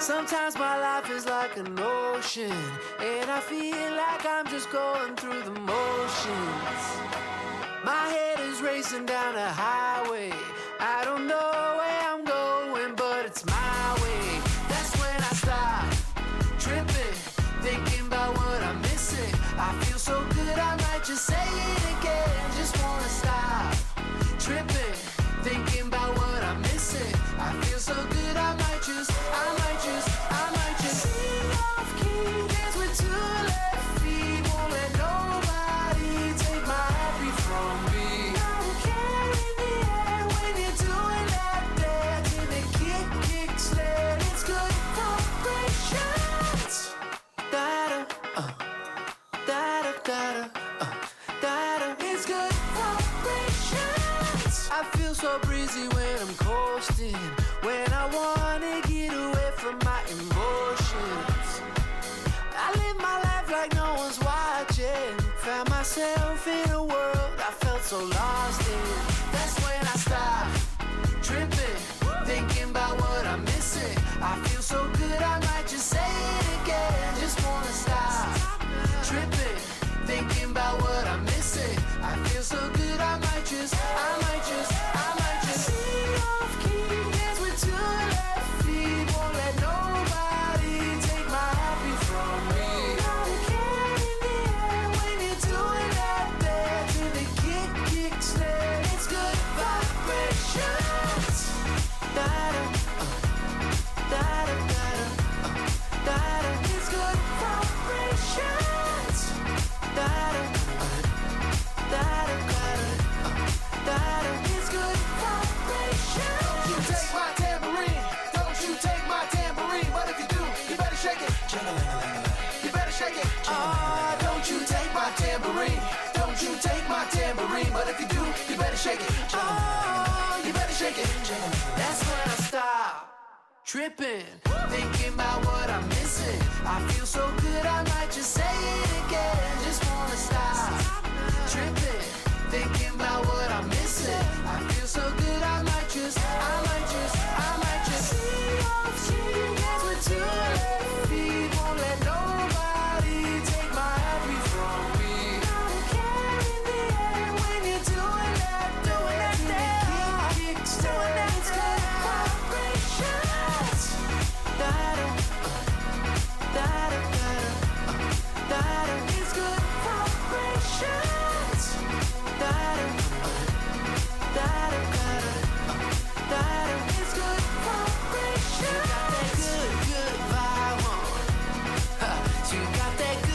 Sometimes my life is like an ocean, and I feel like I'm just going through the motions. My head is racing down a highway. I don't know where I'm going, but it's my way. That's when I stop tripping, thinking about what I'm missing. I feel so good, I might just say it again. Just wanna stop tripping, thinking about what I'm missing. I feel so good, I might just sing off key, dance with two left feet. Won't let nobody take my happy from me. I don't care in the air when you're doing that dance. In the kick, snare, it's good vibrations. Da-da, da-da, da-da, da-da, it's good vibrations. I feel so breezy when I'm coasting, when I wanna get away from my emotions. I live my life like no one's watching. Found myself in a world I felt so lost in. That's when I stop tripping, thinking about what I'm missing. I feel so good, I might just say it again. Just wanna stop tripping, thinking about what I'm missing. I feel so good, I might just sing off key, dance with two left feet. Won't let nobody take my happy from me. I don't care in the air when you're doing that dance. In the kick, snare, it's good vibrations. Da-da, da-da, da-da, da-da, it's good vibrations. Da-da, da-da, da-da, it's good vibrations. Don't you take my tambourine, don't you take my tambourine. But if you do, you better shake it. You better shake it. Don't you take my tambourine, don't you take my tambourine. But if you do, you better shake it. You better shake it. That's when I stop tripping, thinking about what I'm missing. I feel so good, I might just say it again. Just wanna stop tripping, thinking about what I'm missing. I feel so good, I might just sing off key, dance with two left feet. Won't let nobody take my happy from me. I don't care in the air when you're doing that kick, doing that it's good vibrations. Da-da, da-da, da-da, da-da, it's good vibrations. Da-da, da-da, da-da, da-da, it's good vibrations. You got that good vibe on. You got that good